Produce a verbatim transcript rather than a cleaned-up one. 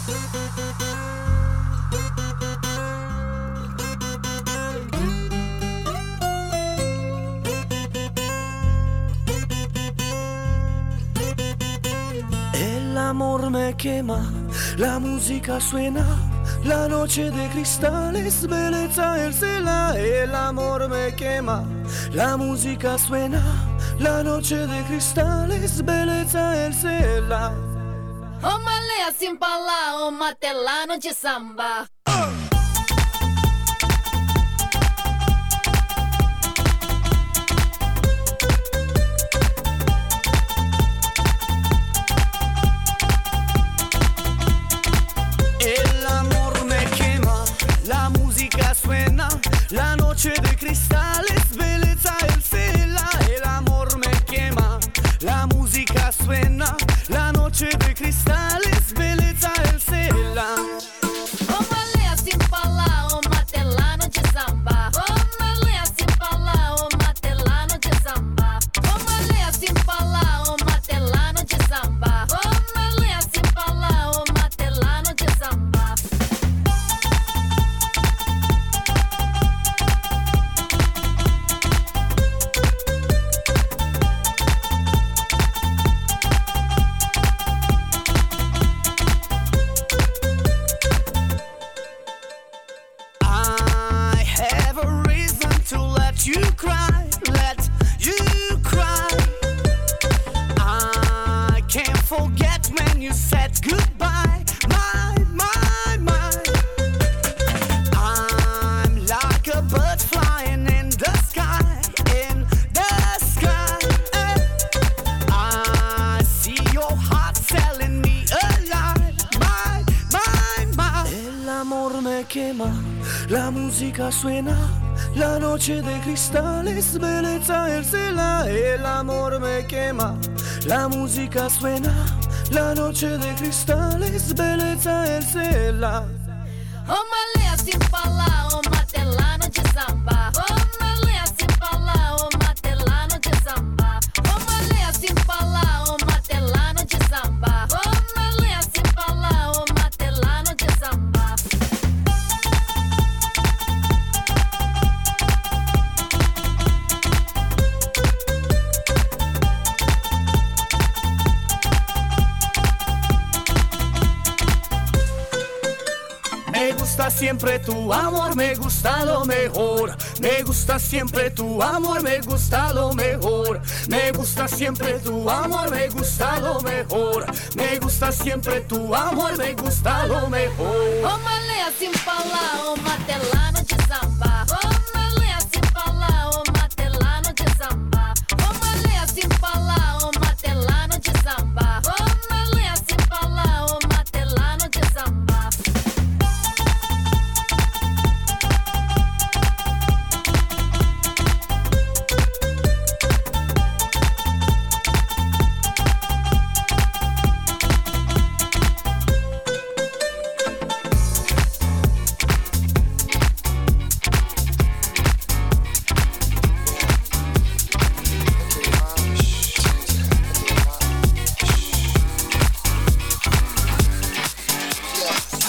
El amor me quema, la música suena, la noche de cristales, belleza el cela. El amor me quema, la música suena, la noche de cristales, belleza el cela. Ô malé assim pra lá, ô matelano de samba. El amor me quema, la música suena, la noche de cristales, belleza el cela. El amor me quema, la música suena, la noche de cristales, belleza el cela. Ô malé assim pra lá, ô matelano de samba. Ô malé assim pra lá, ô matelano de samba. Ô malé assim pra lá, ô matelano de samba. Ô malé assim pra lá, ô matelano de samba. I have a reason to let you cry, let you cry. I can't forget when you said goodbye, my, my, my. I'm like a bird flying in the sky, in the sky. I see your heart telling me a lie, my, my, my. El amor me quema, la música suena, la noche de cristales, belleza el cela. El amor me quema, la música suena, la noche de cristales, belleza el cela. Ô malé assim pra lá, ô matelano de samba. Ô malé assim pra lá, ô matelano de samba. Ô malé assim pra lá, ô matelano de samba. Ô malé assim pra lá, ô matelano de samba. Me gusta siempre tu amor, me gusta lo mejor. Me gusta siempre tu amor, me gusta lo mejor. Me gusta siempre tu amor, me gusta lo mejor. Me gusta siempre tu amor, me gusta lo mejor. Ô malé assim pra lá, ô matelano de